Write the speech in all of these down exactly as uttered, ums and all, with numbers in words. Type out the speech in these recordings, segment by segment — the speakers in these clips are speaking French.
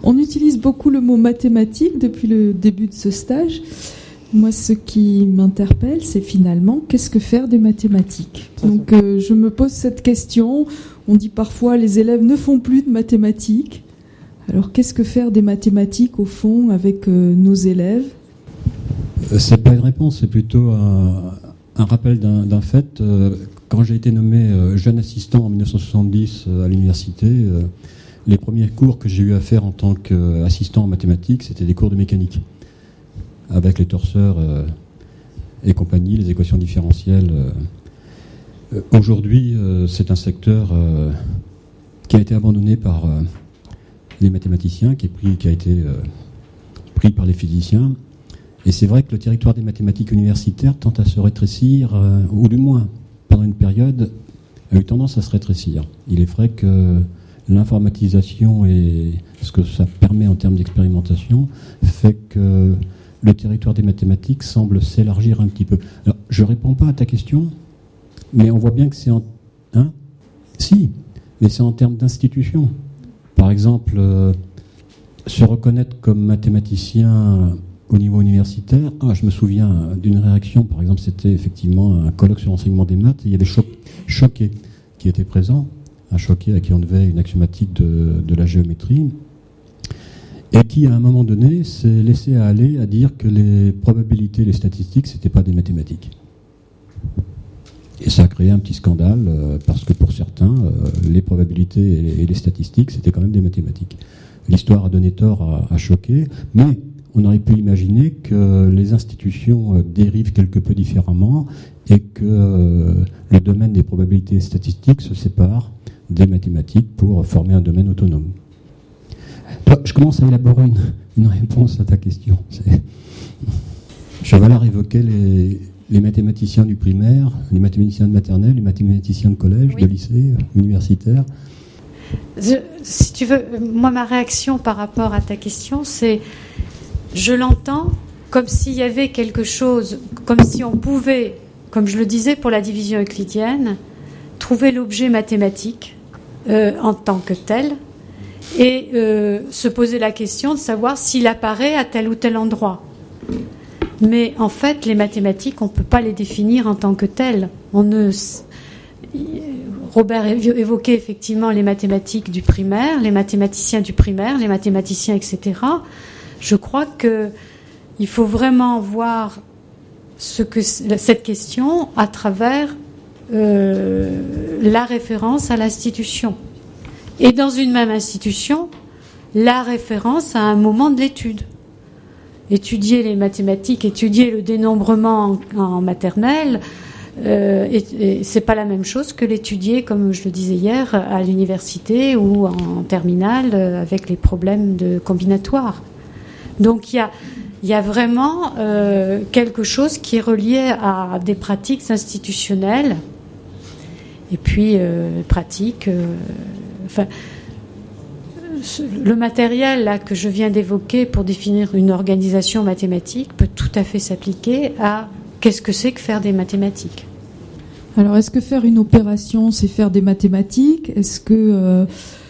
On utilise beaucoup le mot mathématique depuis le début de ce stage. Moi, ce qui m'interpelle, c'est finalement, qu'est-ce que faire des mathématiques ? Donc, euh, je me pose cette question. On dit parfois, les élèves ne font plus de mathématiques. Alors, qu'est-ce que faire des mathématiques, au fond, avec euh, nos élèves ? C'est pas une réponse, c'est plutôt un, un rappel d'un, d'un fait. Euh, quand j'ai été nommé euh, jeune assistant en dix-neuf cent soixante-dix euh, à l'université, euh, les premiers cours que j'ai eu à faire en tant qu'assistant en mathématiques, c'était des cours de mécanique, avec les torseurs euh, et compagnie, les équations différentielles. Euh. Euh, aujourd'hui, euh, c'est un secteur euh, qui a été abandonné par euh, les mathématiciens, qui, est pris, qui a été euh, pris par les physiciens. Et c'est vrai que le territoire des mathématiques universitaires tend à se rétrécir, euh, ou du moins, pendant une période, a eu tendance à se rétrécir. Il est vrai que l'informatisation et ce que ça permet en termes d'expérimentation fait que le territoire des mathématiques semble s'élargir un petit peu. Alors, je ne réponds pas à ta question, mais on voit bien que c'est en... Hein si, mais c'est en termes d'institution. Par exemple, euh, se reconnaître comme mathématicien au niveau universitaire, ah, je me souviens d'une réaction, par exemple, c'était effectivement un colloque sur l'enseignement des maths, et il y avait Cho- Choquet qui était présent, un Choquet à qui on devait une axiomatique de, de la géométrie, et qui, à un moment donné, s'est laissé aller à dire que les probabilités, les statistiques, c'était pas des mathématiques. Et ça a créé un petit scandale, euh, parce que pour certains, euh, les probabilités et les, et les statistiques, c'était quand même des mathématiques. L'histoire a donné tort à, à Choquet, mais on aurait pu imaginer que les institutions euh, dérivent quelque peu différemment et que euh, le domaine des probabilités statistiques se sépare des mathématiques pour former un domaine autonome. Je commence à élaborer une, une réponse à ta question. C'est... Chevalard évoquait les, les mathématiciens du primaire, les mathématiciens de maternelle, les mathématiciens de collège, oui. de lycée, universitaire. Je, si tu veux, moi, ma réaction par rapport à ta question, c'est, je l'entends comme s'il y avait quelque chose, comme si on pouvait, comme je le disais pour la division euclidienne, trouver l'objet mathématique euh, en tant que tel, et euh, se poser la question de savoir s'il apparaît à tel ou tel endroit. Mais en fait, les mathématiques, on ne peut pas les définir en tant que telles. On ne... Robert évoquait effectivement les mathématiques du primaire, les mathématiciens du primaire, les mathématiciens, et cetera. Je crois qu'il faut vraiment voir ce que, cette question à travers euh, la référence à l'institution. Et dans une même institution, la référence à un moment de l'étude. Étudier les mathématiques, étudier le dénombrement en, en maternelle, euh, et, et c'est pas la même chose que l'étudier, comme je le disais hier, à l'université ou en terminale avec les problèmes de combinatoire. Donc il y a, il y a vraiment euh, quelque chose qui est relié à des pratiques institutionnelles et puis euh, pratiques. Euh, Enfin, le matériel là que je viens d'évoquer pour définir une organisation mathématique peut tout à fait s'appliquer à qu'est-ce que c'est que faire des mathématiques. Alors, est-ce que faire une opération, c'est faire des mathématiques ? Est-ce que euh,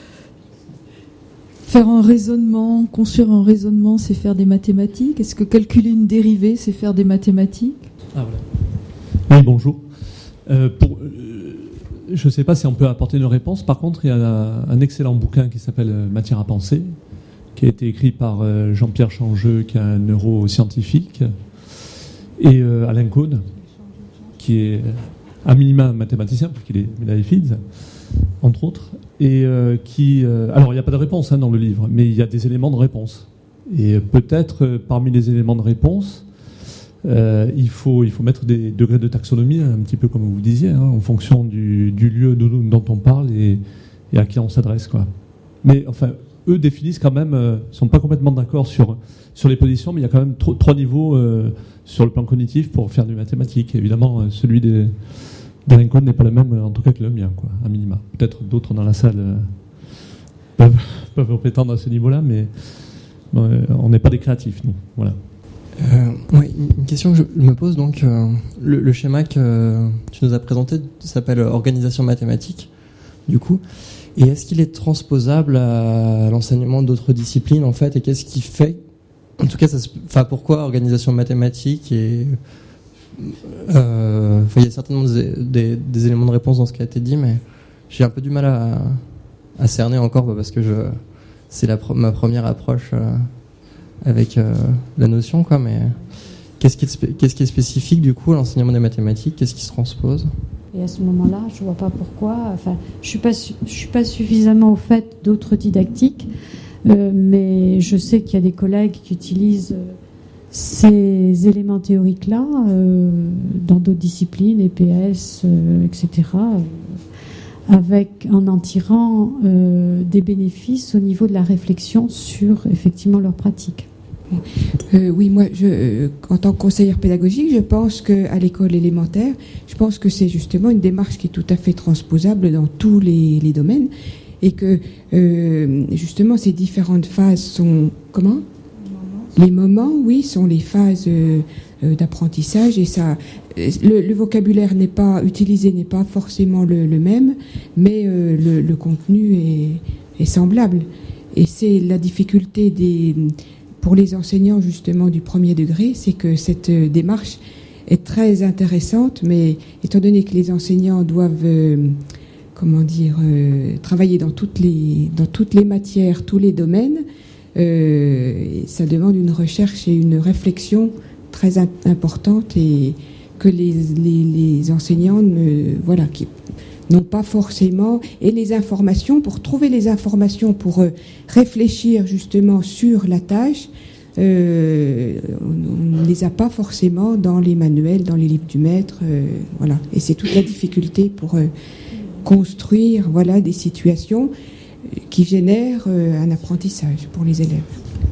faire un raisonnement, construire un raisonnement, c'est faire des mathématiques ? Est-ce que calculer une dérivée, c'est faire des mathématiques ? Ah voilà. Oui, bonjour. Euh, pour... Je ne sais pas si on peut apporter une réponse. Par contre, il y a un, un excellent bouquin qui s'appelle Matière à penser, qui a été écrit par euh, Jean-Pierre Changeux, qui est un neuroscientifique, et euh, Alain Cohn, qui est à minima mathématicien, puisqu'il est médaillé Fields, entre autres, et euh, qui... Euh, alors, il n'y a pas de réponse hein, dans le livre, mais il y a des éléments de réponse. Et peut-être, euh, parmi les éléments de réponse, Euh, il faut, il faut mettre des degrés de taxonomie, un petit peu comme vous disiez, hein, en fonction du, du lieu dont on parle et, et à qui on s'adresse, quoi. Mais enfin, eux définissent quand même, euh, sont pas complètement d'accord sur, sur les positions, mais il y a quand même tro- trois niveaux euh, sur le plan cognitif pour faire du mathématique. Évidemment, euh, celui des, d'Alain Cohn n'est pas le même, en tout cas, que le mien, quoi, à minima. Peut-être d'autres dans la salle euh, peuvent, peuvent prétendre à ce niveau-là, mais euh, on n'est pas des créatifs, nous. Voilà. Euh, oui, une question que je me pose, donc, euh, le, le schéma que tu nous as présenté s'appelle organisation mathématique, du coup, Et est-ce qu'il est transposable à l'enseignement d'autres disciplines, en fait, et qu'est-ce qui fait, en tout cas, ça se, enfin, pourquoi organisation mathématique et euh, enfin, il y a certainement des, des, des éléments de réponse dans ce qui a été dit, mais j'ai un peu du mal à, à cerner encore, parce que je, c'est la, ma première approche euh, avec euh, la notion, quoi. Mais qu'est-ce qui est, qu'est-ce qui est spécifique du coup à l'enseignement des mathématiques? Qu'est-ce qui se transpose? Et à ce moment-là, je vois pas pourquoi. Enfin, je suis pas, su- je suis pas suffisamment au fait d'autres didactiques, euh, mais je sais qu'il y a des collègues qui utilisent euh, ces éléments théoriques-là euh, dans d'autres disciplines, E P S, euh, et cetera, euh, avec en en tirant euh, des bénéfices au niveau de la réflexion sur effectivement leur pratique. Euh, oui, moi, je, euh, en tant que conseillère pédagogique, je pense qu'à l'école élémentaire, je pense que c'est justement une démarche qui est tout à fait transposable dans tous les, les domaines, et que euh, justement ces différentes phases sont comment ? Les moments, oui, sont les phases euh, euh, d'apprentissage, et ça, le, le vocabulaire n'est pas utilisé, n'est pas forcément le, le même, mais euh, le, le contenu est, est semblable, et c'est la difficulté des pour les enseignants justement du premier degré, c'est que cette euh, démarche est très intéressante, mais étant donné que les enseignants doivent, euh, comment dire, euh, travailler dans toutes les dans toutes les matières, tous les domaines, euh, ça demande une recherche et une réflexion très in- importante, et que les les, les enseignants ne, voilà qui n'ont pas forcément, et les informations, pour trouver les informations, pour euh, réfléchir justement sur la tâche, euh, on ne les a pas forcément dans les manuels, dans les livres du maître, euh, voilà. Et c'est toute la difficulté pour euh, construire, voilà, des situations qui génèrent euh, un apprentissage pour les élèves.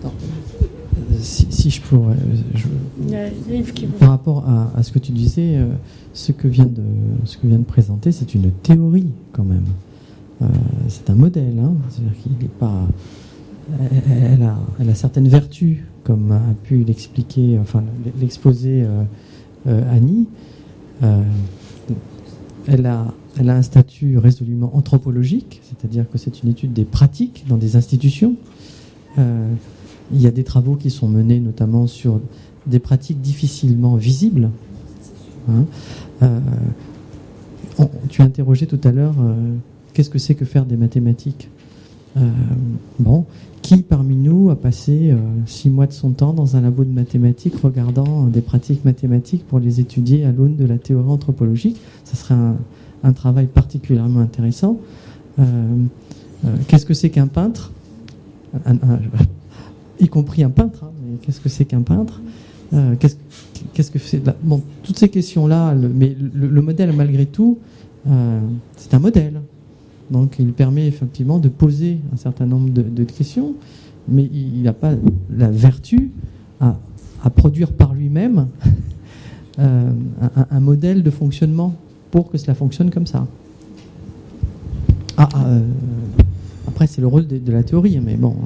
Si, si je pourrais, je, Il y a Yves qui par rapport à, à ce que tu disais, euh, ce que vient de ce que vient de présenter, c'est une théorie quand même. Euh, c'est un modèle, hein, c'est-à-dire qu'il n'est pas. Elle, elle a, elle a certaines vertus, comme a pu l'expliquer, enfin l'exposer euh, euh, Annie. Euh, elle a, elle a un statut résolument anthropologique, c'est-à-dire que c'est une étude des pratiques dans des institutions. Euh, Il y a des travaux qui sont menés notamment sur des pratiques difficilement visibles. Hein. Euh, on, tu as interrogé tout à l'heure euh, qu'est-ce que c'est que faire des mathématiques. Euh, bon, qui parmi nous a passé euh, six mois de son temps dans un labo de mathématiques regardant des pratiques mathématiques pour les étudier à l'aune de la théorie anthropologique? Ça serait un, un travail particulièrement intéressant. Euh, euh, qu'est-ce que c'est qu'un peintre? un, un, y compris un peintre, hein, mais qu'est-ce que c'est qu'un peintre, euh, qu'est-ce, qu'est-ce que c'est là, bon, toutes ces questions-là, le, mais le, le modèle, malgré tout, euh, c'est un modèle. Donc, il permet effectivement de poser un certain nombre de, de questions, mais il n'a pas la vertu à, à produire par lui-même euh, un, un modèle de fonctionnement pour que cela fonctionne comme ça. Ah, euh, après, c'est le rôle de, de la théorie, mais bon...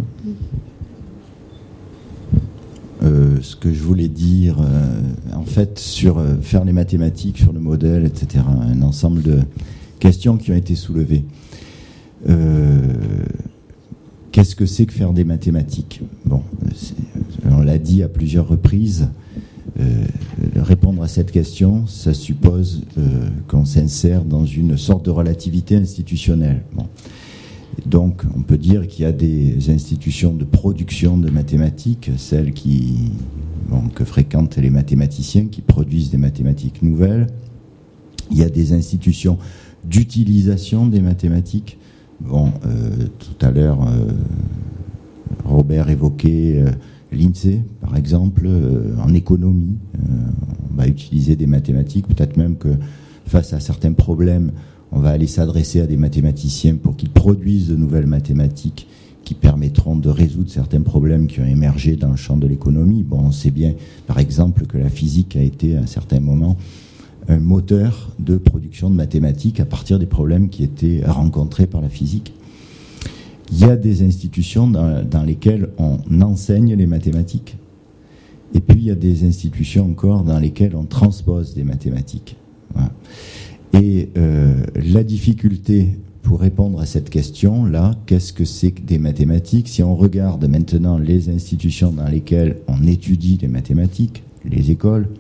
Euh, ce que je voulais dire, euh, en fait, sur euh, faire les mathématiques, sur le modèle, et cetera, un ensemble de questions qui ont été soulevées. Euh, qu'est-ce que c'est que faire des mathématiques? Bon, on l'a dit à plusieurs reprises, euh, répondre à cette question, ça suppose euh, qu'on s'insère dans une sorte de relativité institutionnelle. Bon. Donc, on peut dire qu'il y a des institutions de production de mathématiques, celles qui, bon, que fréquentent les mathématiciens, qui produisent des mathématiques nouvelles. Il y a des institutions d'utilisation des mathématiques. Bon, euh, tout à l'heure, euh, Robert évoquait euh, l'INSEE, par exemple, euh, en économie. Euh, on va utiliser des mathématiques, peut-être même que face à certains problèmes, on va aller s'adresser à des mathématiciens pour qu'ils produisent de nouvelles mathématiques qui permettront de résoudre certains problèmes qui ont émergé dans le champ de l'économie. Bon, on sait bien, par exemple, que la physique a été, à un certain moment, un moteur de production de mathématiques à partir des problèmes qui étaient rencontrés par la physique. Il y a des institutions dans, dans lesquelles on enseigne les mathématiques, et puis il y a des institutions encore dans lesquelles on transpose des mathématiques. Voilà. Et euh, la difficulté pour répondre à cette question-là, qu'est-ce que c'est que des mathématiques? Si on regarde maintenant les institutions dans lesquelles on étudie les mathématiques, les écoles,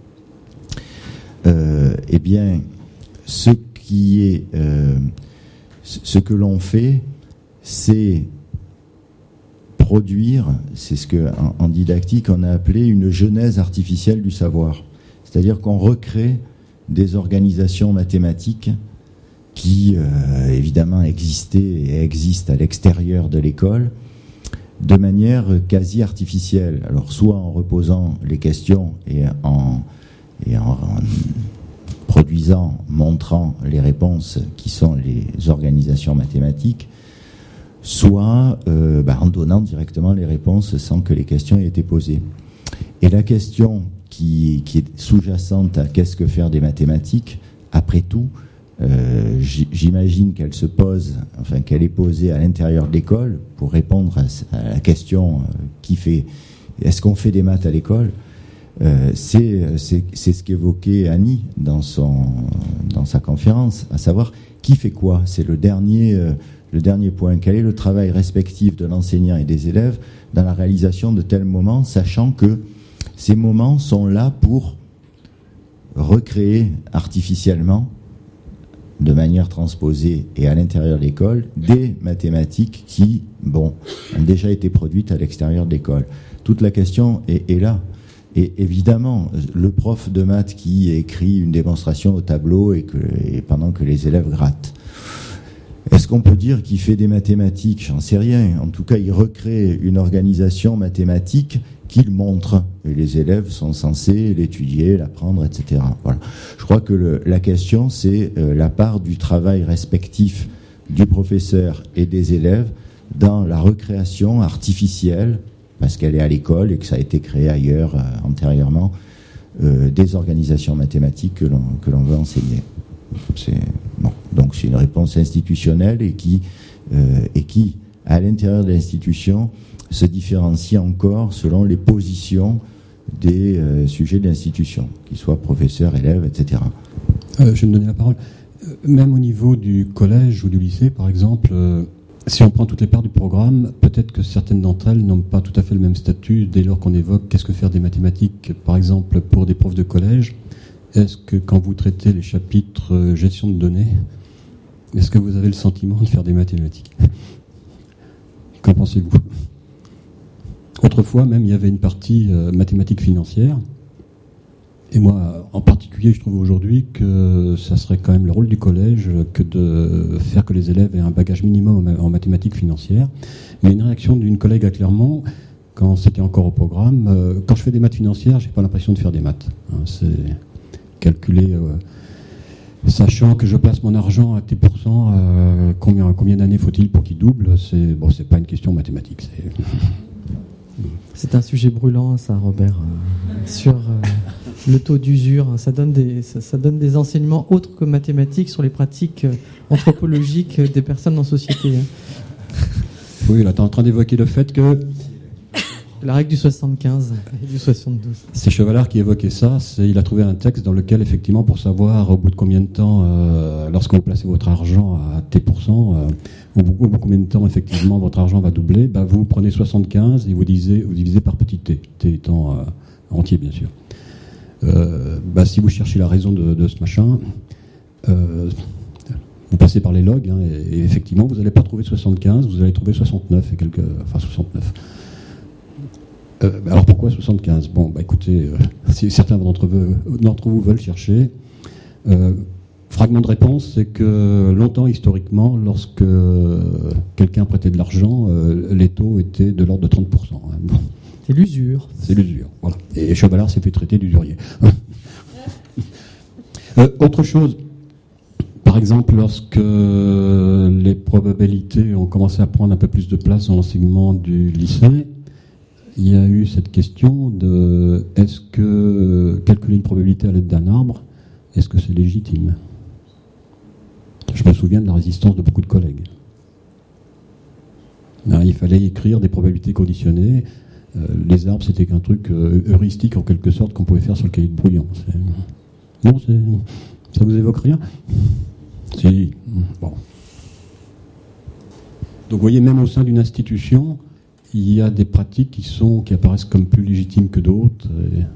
euh, eh bien, ce qui est, euh, ce que l'on fait, c'est produire, c'est ce que en, en didactique on a appelé une genèse artificielle du savoir. C'est-à-dire qu'on recrée des organisations mathématiques qui, euh, évidemment, existaient et existent à l'extérieur de l'école de manière quasi artificielle. Alors, soit en reposant les questions et en, et en, en produisant, montrant les réponses qui sont les organisations mathématiques, soit euh, bah, en donnant directement les réponses sans que les questions aient été posées. Et la question qui, qui est sous-jacente à qu'est-ce que faire des mathématiques, après tout, euh, j'imagine qu'elle se pose, enfin qu'elle est posée à l'intérieur de l'école pour répondre à, à la question euh, qui fait, est-ce qu'on fait des maths à l'école? euh, c'est, c'est, c'est ce qu'évoquait Annie dans, son, dans sa conférence, à savoir qui fait quoi. C'est le dernier... Euh, Le dernier point, quel est le travail respectif de l'enseignant et des élèves dans la réalisation de tels moments, sachant que ces moments sont là pour recréer artificiellement, de manière transposée et à l'intérieur de l'école, des mathématiques qui, bon, ont déjà été produites à l'extérieur de l'école. Toute la question est, est là. Et évidemment, le prof de maths qui écrit une démonstration au tableau et, que, et pendant que les élèves grattent, est-ce qu'on peut dire qu'il fait des mathématiques? J'en sais rien. En tout cas, il recrée une organisation mathématique qu'il montre. Et les élèves sont censés l'étudier, l'apprendre, et cetera. Voilà. Je crois que le, la question, c'est euh, la part du travail respectif du professeur et des élèves dans la recréation artificielle, parce qu'elle est à l'école et que ça a été créé ailleurs, euh, antérieurement, euh, des organisations mathématiques que l'on, que l'on veut enseigner. C'est, bon, donc c'est une réponse institutionnelle et qui, euh, et qui, à l'intérieur de l'institution, se différencie encore selon les positions des euh, sujets de l'institution, qu'ils soient professeurs, élèves, et cetera. Euh, je vais me donner la parole. Euh, même au niveau du collège ou du lycée, par exemple, euh, si on prend toutes les parts du programme, peut-être que certaines d'entre elles n'ont pas tout à fait le même statut dès lors qu'on évoque qu'est-ce que faire des mathématiques, par exemple, pour des profs de collège. Est-ce que quand vous traitez les chapitres euh, gestion de données, est-ce que vous avez le sentiment de faire des mathématiques? Qu'en pensez-vous? Autrefois, même, il y avait une partie euh, mathématiques financières. Et moi, en particulier, je trouve aujourd'hui que ça serait quand même le rôle du collège que de faire que les élèves aient un bagage minimum en mathématiques financières. Mais une réaction d'une collègue à Clermont, quand c'était encore au programme, euh, quand je fais des maths financières, j'ai pas l'impression de faire des maths. Hein, c'est calculer, euh, sachant que je place mon argent à T pour cent, euh, combien, combien d'années faut-il pour qu'il double? C'est bon, c'est pas une question mathématique. C'est, c'est un sujet brûlant, ça, Robert, euh, sur euh, le taux d'usure. Ça donne des, ça, ça donne des enseignements autres que mathématiques sur les pratiques euh, anthropologiques des personnes en société. Hein. Oui, là, tu es en train d'évoquer le fait que la règle du soixante-quinze et du soixante-douze. C'est Chevalard qui évoquait ça. C'est, il a trouvé un texte dans lequel, effectivement, pour savoir au bout de combien de temps, euh, lorsque vous placez votre argent à T pour cent, euh, au, bout, au bout de combien de temps, effectivement, votre argent va doubler, bah, vous prenez soixante-quinze et vous, disez, vous divisez par petit t, t étant euh, entier, bien sûr. Euh, bah, si vous cherchez la raison de, de ce machin, euh, vous passez par les logs, hein, et, et effectivement, vous n'allez pas trouver soixante-quinze, vous allez trouver soixante-neuf et quelques, enfin soixante-neuf. Euh, alors pourquoi soixante-quinze? Bon, bah écoutez, euh, si certains d'entre vous, d'entre vous veulent chercher, euh, fragment de réponse, c'est que longtemps, historiquement, lorsque euh, quelqu'un prêtait de l'argent, euh, les taux étaient de l'ordre de trente pour cent. Hein. Bon. C'est l'usure. C'est l'usure, voilà. Et Chevalard s'est fait traiter d'usurier. euh, autre chose, par exemple, lorsque les probabilités ont commencé à prendre un peu plus de place dans l'enseignement du lycée, il y a eu cette question de est-ce que calculer une probabilité à l'aide d'un arbre, est-ce que c'est légitime? Je me souviens de la résistance de beaucoup de collègues. Alors, il fallait écrire des probabilités conditionnées. Euh, les arbres, c'était qu'un truc euh, heuristique en quelque sorte qu'on pouvait faire sur le cahier de brouillon. C'est... Non, c'est... ça vous évoque rien? Si. Bon. Donc vous voyez, même au sein d'une institution, il y a des pratiques qui, sont, qui apparaissent comme plus légitimes que d'autres.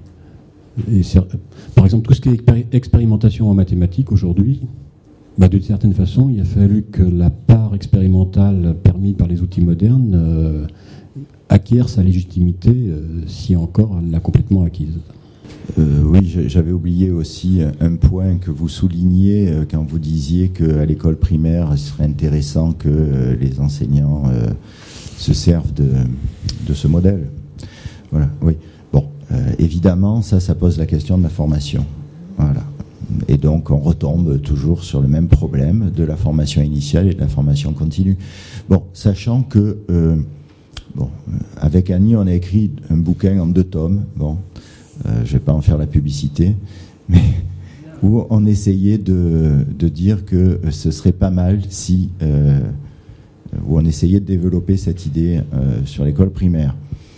Et, et par exemple, tout ce qui est expéri- expérimentation en mathématiques aujourd'hui, bah, d'une certaine façon, il a fallu que la part expérimentale permise par les outils modernes euh, acquiert sa légitimité, euh, si encore elle l'a complètement acquise. Euh, oui, j'avais oublié aussi un point que vous souligniez euh, quand vous disiez qu'à l'école primaire, il serait intéressant que euh, les enseignants euh, se servent de, de ce modèle. Voilà, oui. Bon, euh, évidemment, ça, ça pose la question de la formation. Voilà. Et donc, on retombe toujours sur le même problème de la formation initiale et de la formation continue. Bon, sachant que, euh, bon, avec Annie, on a écrit un bouquin en deux tomes. Bon, euh, je vais pas en faire la publicité, mais où on essayait de, de dire que ce serait pas mal si, euh, où on essayait de développer cette idée euh, sur l'école primaire.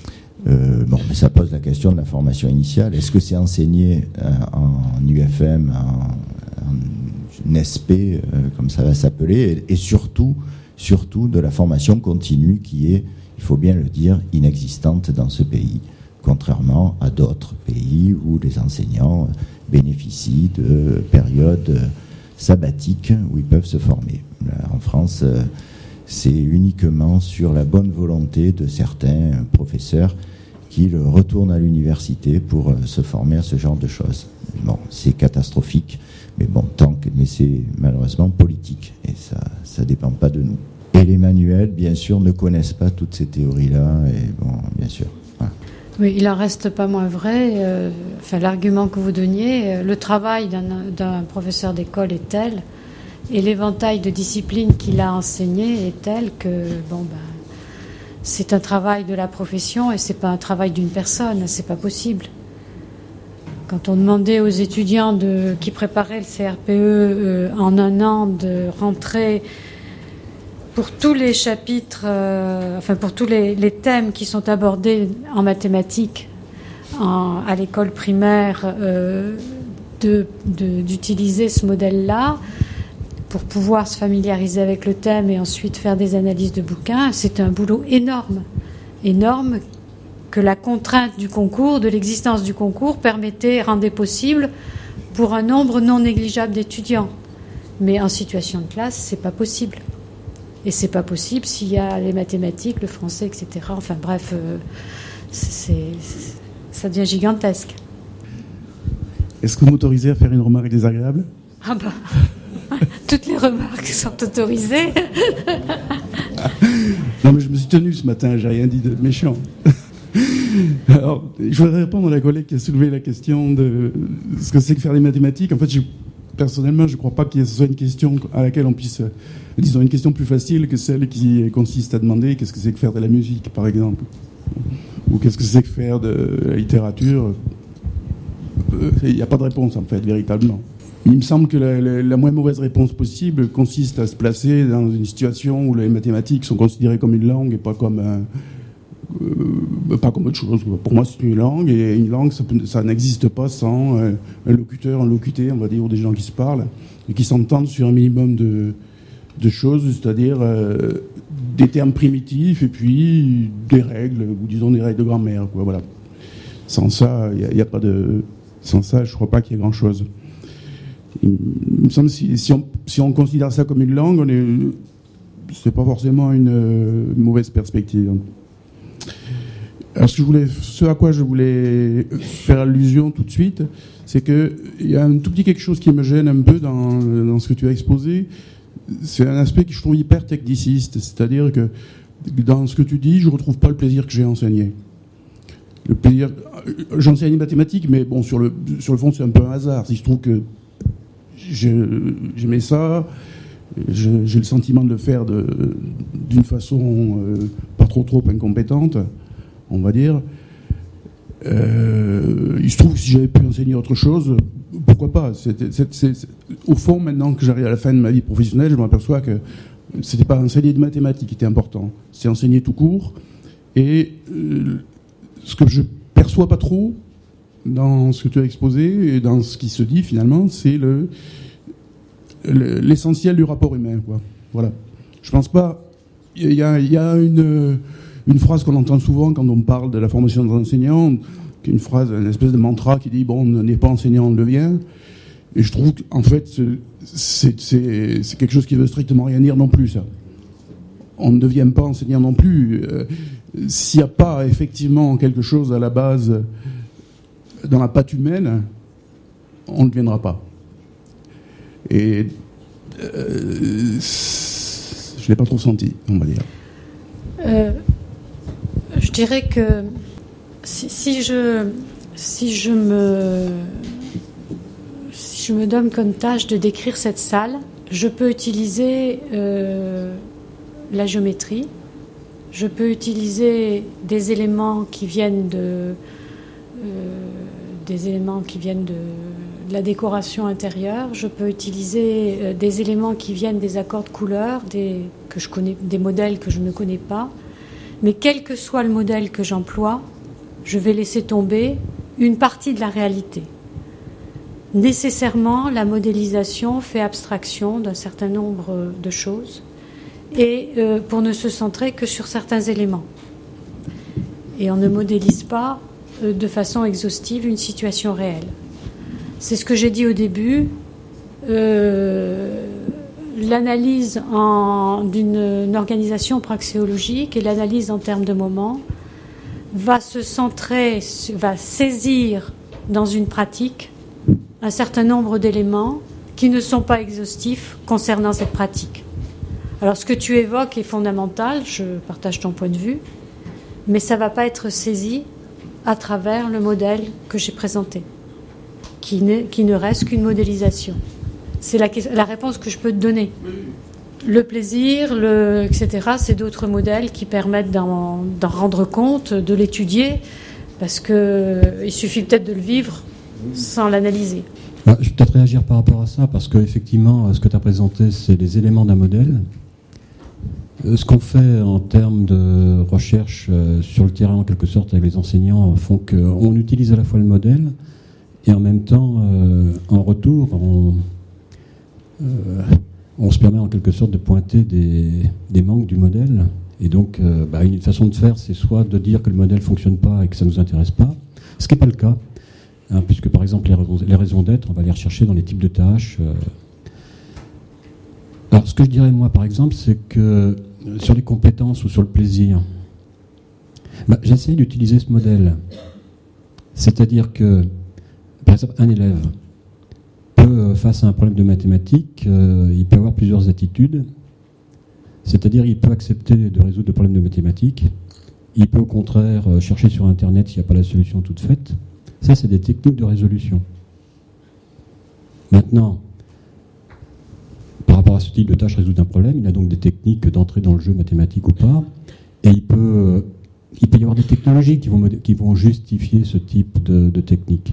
Euh, bon, mais ça pose la question de la formation initiale. Est-ce que c'est enseigné euh, en U F M, en, en N S P, euh, comme ça va s'appeler, et, et surtout, surtout de la formation continue qui est, il faut bien le dire, inexistante dans ce pays, contrairement à d'autres pays où les enseignants bénéficient de périodes sabbatiques où ils peuvent se former. Là, en France, euh, c'est uniquement sur la bonne volonté de certains professeurs qui retournent à l'université pour se former à ce genre de choses. Bon, c'est catastrophique, mais bon, tant que, mais c'est malheureusement politique, et ça, ça dépend pas de nous. Et les manuels, bien sûr, ne connaissent pas toutes ces théories-là, et bon, bien sûr. Voilà. Oui, il en reste pas moins vrai. Euh, enfin, l'argument que vous donniez, euh, le travail d'un, d'un professeur d'école est tel, et l'éventail de disciplines qu'il a enseigné est tel que, bon, ben, c'est un travail de la profession et c'est pas un travail d'une personne, c'est pas possible. Quand on demandait aux étudiants de, qui préparaient le C R P E euh, en un an de rentrer pour tous les chapitres, euh, enfin pour tous les, les thèmes qui sont abordés en mathématiques en, à l'école primaire, euh, de, de, d'utiliser ce modèle-là pour pouvoir se familiariser avec le thème et ensuite faire des analyses de bouquins, c'est un boulot énorme, énorme que la contrainte du concours, de l'existence du concours, permettait, rendait possible pour un nombre non négligeable d'étudiants. Mais en situation de classe, c'est pas possible. Et c'est pas possible s'il y a les mathématiques, le français, et cetera. Enfin bref, euh, c'est, c'est, ça devient gigantesque. Est-ce que vous m'autorisez à faire une remarque désagréable ? Ah bah... Toutes les remarques sont autorisées. Non, mais je me suis tenu ce matin, j'ai rien dit de méchant. Alors, je voudrais répondre à la collègue qui a soulevé la question de ce que c'est que faire des mathématiques. En fait, je, personnellement, je ne crois pas que ce soit une question à laquelle on puisse... Disons, une question plus facile que celle qui consiste à demander qu'est-ce que c'est que faire de la musique, par exemple. Ou qu'est-ce que c'est que faire de la littérature. Il n'y a pas de réponse, en fait, véritablement. Il me semble que la, la, la moins mauvaise réponse possible consiste à se placer dans une situation où les mathématiques sont considérées comme une langue et pas comme un, euh, pas comme autre chose. Pour moi, c'est une langue, et une langue, ça, peut, ça n'existe pas sans euh, un locuteur, un locuté, on va dire, ou des gens qui se parlent et qui s'entendent sur un minimum de, de choses, c'est-à-dire euh, des termes primitifs et puis des règles, ou disons des règles de grammaire, quoi. Voilà. Sans ça, il n'y a, a pas de, sans ça, je crois pas qu'il y ait grand-chose. Il me semble que si, si, on, si on considère ça comme une langue, on est, c'est pas forcément une euh, mauvaise perspective. Alors ce, que je voulais, ce à quoi je voulais faire allusion tout de suite, c'est qu'il y a un tout petit quelque chose qui me gêne un peu dans, dans ce que tu as exposé. C'est un aspect que je trouve hyper techniciste, c'est-à-dire que dans ce que tu dis, je retrouve pas le plaisir que j'ai enseigné. Le plaisir, j'enseigne les mathématiques, mais bon, sur le, sur le fond, c'est un peu un hasard. Il se trouve que Je, j'aimais ça, je, j'ai le sentiment de le faire de, d'une façon euh, pas trop trop incompétente, on va dire. Euh, il se trouve que si j'avais pu enseigner autre chose, pourquoi pas. C'était, c'est, c'est, c'est, au fond, maintenant que j'arrive à la fin de ma vie professionnelle, je m'aperçois que c'était pas enseigner de mathématiques qui était important, c'est enseigner tout court. Et euh, ce que je perçois pas trop dans ce que tu as exposé et dans ce qui se dit finalement, c'est le, le l'essentiel du rapport humain, quoi. Voilà. Je pense pas il y a, il y a une, une phrase qu'on entend souvent quand on parle de la formation des enseignants, qui est une phrase, une espèce de mantra qui dit bon, on n'est pas enseignant, on le devient. Et je trouve qu'en fait, c'est, c'est, c'est quelque chose qui veut strictement rien dire non plus, ça. On ne devient pas enseignant non plus. Euh, s'il n'y a pas effectivement quelque chose à la base dans la patte humaine, on ne deviendra pas. Et euh, je ne l'ai pas trop senti, on va dire. Euh, je dirais que si, si je si je me si je me donne comme tâche de décrire cette salle, je peux utiliser euh, la géométrie, je peux utiliser des éléments qui viennent de euh, des éléments qui viennent de, de la décoration intérieure, je peux utiliser euh, des éléments qui viennent des accords de couleurs, des que je connais, des modèles que je ne connais pas, mais quel que soit le modèle que j'emploie, je vais laisser tomber une partie de la réalité. Nécessairement, la modélisation fait abstraction d'un certain nombre de choses et euh, pour ne se centrer que sur certains éléments. Et on ne modélise pas euh, de façon exhaustive une situation réelle. C'est ce que j'ai dit au début. Euh, l'analyse en, d'une organisation praxéologique et l'analyse en termes de moments va se centrer, va saisir dans une pratique un certain nombre d'éléments qui ne sont pas exhaustifs concernant cette pratique. Alors ce que tu évoques est fondamental, je partage ton point de vue, mais ça ne va pas être saisi à travers le modèle que j'ai présenté, qui ne, qui ne reste qu'une modélisation. C'est la, la réponse que je peux te donner. Le plaisir, le, et cetera, c'est d'autres modèles qui permettent d'en, d'en rendre compte, de l'étudier, parce qu'il suffit peut-être de le vivre sans l'analyser. Ah, je vais peut-être réagir par rapport à ça, parce qu'effectivement, ce que tu as présenté, c'est les éléments d'un modèle. Ce qu'on fait en termes de recherche euh, sur le terrain, en quelque sorte, avec les enseignants, font qu'on utilise à la fois le modèle, et en même temps, euh, en retour, on, euh, on se permet en quelque sorte de pointer des, des manques du modèle. Et donc, euh, bah, une façon de faire, c'est soit de dire que le modèle ne fonctionne pas et que ça ne nous intéresse pas, ce qui n'est pas le cas. Hein, puisque par exemple les raisons, les raisons d'être, on va les rechercher dans les types de tâches. Euh. Alors ce que je dirais moi par exemple, c'est que sur les compétences ou sur le plaisir, bah, j'essaie d'utiliser ce modèle. C'est-à-dire que par exemple un élève peut, face à un problème de mathématiques, euh, il peut avoir plusieurs attitudes. C'est-à-dire il peut accepter de résoudre le problème de mathématiques, il peut au contraire chercher sur Internet s'il n'y a pas la solution toute faite. Ça, c'est des techniques de résolution. Maintenant, par rapport à ce type de tâche, résoudre un problème, il a donc des techniques d'entrée dans le jeu mathématique ou pas, et il peut, il peut y avoir des technologies qui vont, qui vont justifier ce type de, de technique.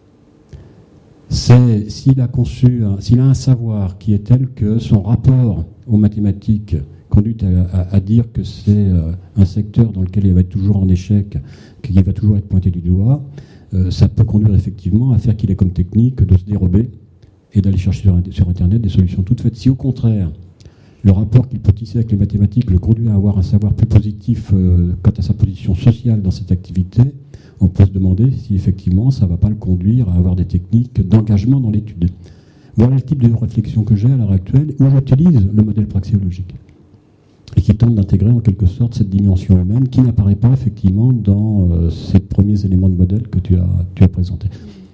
C'est s'il a conçu, un, s'il a un savoir qui est tel que son rapport aux mathématiques conduit à, à, à dire que c'est un secteur dans lequel il va être toujours en échec, qu'il va toujours être pointé du doigt, Euh, ça peut conduire effectivement à faire qu'il ait comme technique de se dérober et d'aller chercher sur, sur Internet des solutions toutes faites. Si au contraire, le rapport qu'il peut tisser avec les mathématiques le conduit à avoir un savoir plus positif euh, quant à sa position sociale dans cette activité, on peut se demander si effectivement ça ne va pas le conduire à avoir des techniques d'engagement dans l'étude. Voilà le type de réflexion que j'ai à l'heure actuelle où j'utilise le modèle praxéologique et qui tente d'intégrer en quelque sorte cette dimension humaine qui n'apparaît pas effectivement dans euh, ces premiers éléments de modèle que tu as, tu as présentés.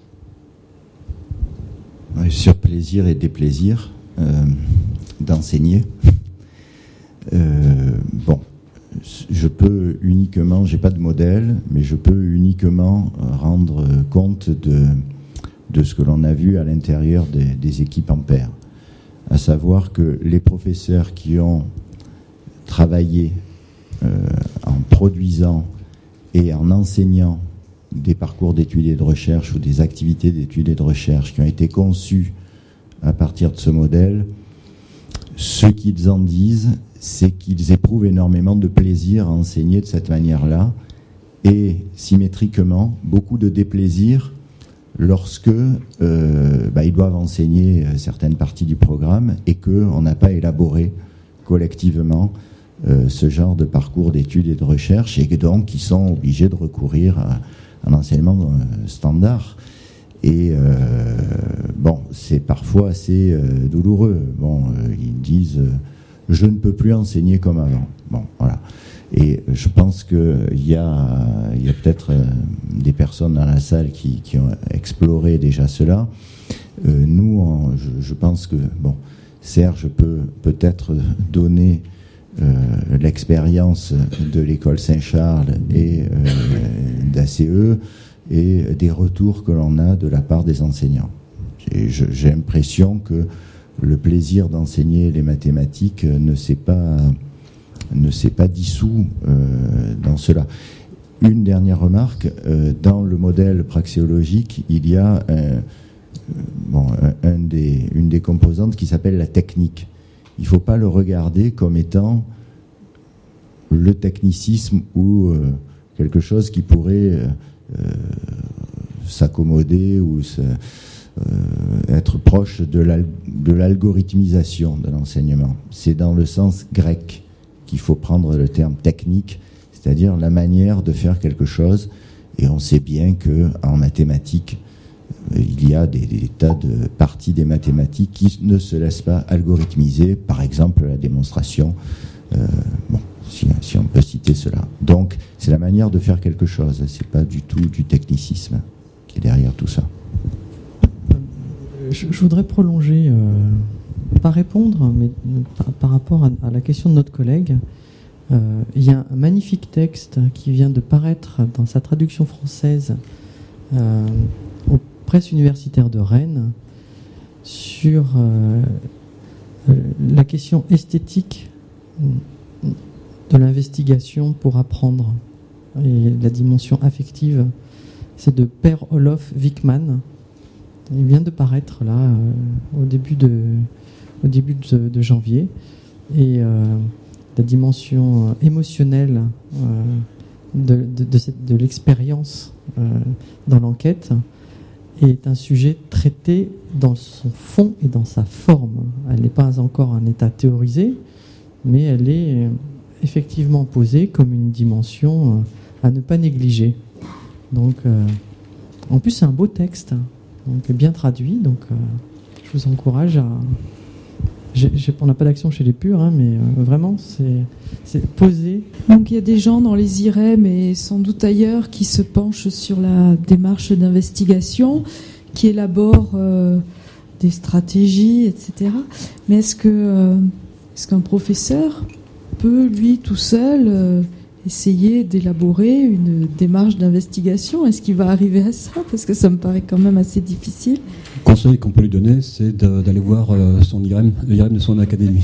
Ouais, sur plaisir et déplaisir euh, d'enseigner. Euh, bon, je peux uniquement, j'ai pas de modèle, mais je peux uniquement rendre compte de, de ce que l'on a vu à l'intérieur des, des équipes en pair. À savoir que les professeurs qui ont travailler euh, en produisant et en enseignant des parcours d'études et de recherche ou des activités d'études et de recherche qui ont été conçues à partir de ce modèle, ce qu'ils en disent, c'est qu'ils éprouvent énormément de plaisir à enseigner de cette manière-là et symétriquement beaucoup de déplaisir lorsque euh, bah, ils doivent enseigner certaines parties du programme et qu'on n'a pas élaboré collectivement euh, ce genre de parcours d'études et de recherche, et donc qui sont obligés de recourir à, à l'enseignement euh, standard. Et euh, bon, c'est parfois assez euh, douloureux. Bon, euh, ils disent euh, je ne peux plus enseigner comme avant. Bon, voilà. Et je pense qu'il y a, il y a peut-être euh, des personnes dans la salle qui, qui ont exploré déjà cela. Euh, nous, en, je, je pense que bon, Serge peut peut-être donner euh, l'expérience de l'école Saint-Charles et euh, d'A C E et des retours que l'on a de la part des enseignants. J'ai, je, j'ai l'impression que le plaisir d'enseigner les mathématiques ne s'est pas ne s'est pas dissous euh, dans cela. Une dernière remarque, euh, dans le modèle praxéologique, il y a euh, bon, un, un des, une des composantes qui s'appelle la technique. Il ne faut pas le regarder comme étant le technicisme ou euh, quelque chose qui pourrait euh, euh, s'accommoder ou se, euh, être proche de, l'al- de l'algorithmisation de l'enseignement. C'est dans le sens grec qu'il faut prendre le terme technique, c'est-à-dire la manière de faire quelque chose. Et on sait bien qu'en mathématiques, euh, il y a des, des tas de parties des mathématiques qui ne se laissent pas algorithmiser, par exemple la démonstration. Euh, bon, si, si on peut citer cela. Donc, c'est la manière de faire quelque chose, c'est pas du tout du technicisme qui est derrière tout ça. Je, je voudrais prolonger, euh, pas répondre, mais par, par rapport à, à la question de notre collègue. Euh, il y a un magnifique texte qui vient de paraître dans sa traduction française euh, aux presses universitaires de Rennes sur euh, la question esthétique de l'investigation pour apprendre et la dimension affective. C'est de Per Olof Wickman. Il vient de paraître là euh, au début de, au début de, de janvier. Et euh, la dimension euh, émotionnelle euh, de, de, de, cette, de l'expérience euh, dans l'enquête est un sujet traité dans son fond et dans sa forme. Elle n'est pas encore un état théorisé, mais elle est effectivement posée comme une dimension à ne pas négliger. Donc, euh, en plus, c'est un beau texte, donc bien traduit. Donc, euh, je vous encourage à. J'ai, j'ai, on n'a pas d'action chez les purs, hein, mais euh, vraiment, c'est, c'est posé. Donc, il y a des gens dans les I R E M et sans doute ailleurs qui se penchent sur la démarche d'investigation, qui élaborent euh, des stratégies, et cetera. Mais est-ce que euh, est-ce qu'un professeur peut, lui, tout seul, euh, essayer d'élaborer une démarche d'investigation? Est-ce qu'il va arriver à ça? Parce que ça me paraît quand même assez difficile. Le conseil qu'on peut lui donner, c'est de, d'aller voir euh, son I R E M, le I R E M de son académie.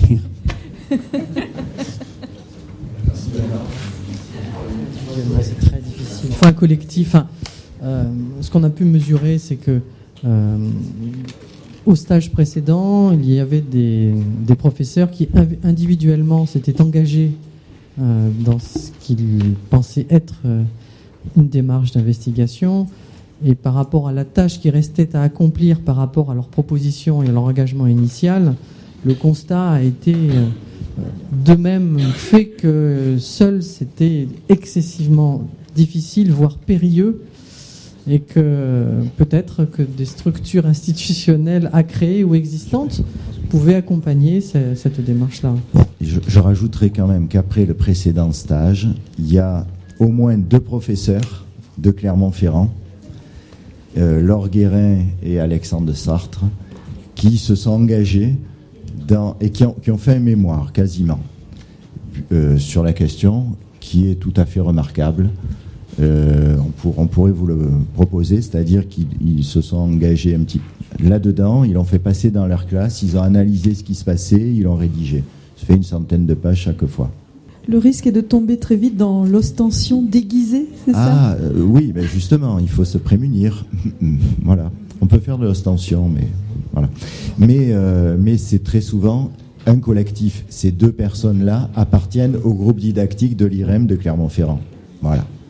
C'est très difficile. Il faut un collectif. Hein. Euh, ce qu'on a pu mesurer, c'est que euh, au stage précédent, il y avait des, des professeurs qui individuellement s'étaient engagés euh, dans ce qu'ils pensaient être euh, une démarche d'investigation, et par rapport à la tâche qui restait à accomplir par rapport à leur proposition et à leur engagement initial, le constat a été euh, de même fait que seul c'était excessivement difficile, voire périlleux, et que peut-être que des structures institutionnelles à créer ou existantes pouvaient accompagner ce, cette démarche-là. Bon, je, je rajouterai quand même qu'après le précédent stage, il y a au moins deux professeurs de Clermont-Ferrand, euh, Laure Guérin et Alexandre de Sartre, qui se sont engagés dans, et qui ont, qui ont fait un mémoire quasiment euh, sur la question, qui est tout à fait remarquable. Euh, on, pour, on pourrait vous le proposer, c'est-à-dire qu'ils ils se sont engagés un petit là-dedans, ils l'ont fait passer dans leur classe, ils ont analysé ce qui se passait, ils l'ont rédigé. Ça fait une centaine de pages chaque fois. Le risque est de tomber très vite dans l'ostension déguisée, c'est ah, ça? Ah, euh, oui, ben justement, il faut se prémunir. Voilà. On peut faire de l'ostension, mais voilà. Mais, euh, mais c'est très souvent un collectif. Ces deux personnes-là appartiennent au groupe didactique de l'I R E M de Clermont-Ferrand. Voilà.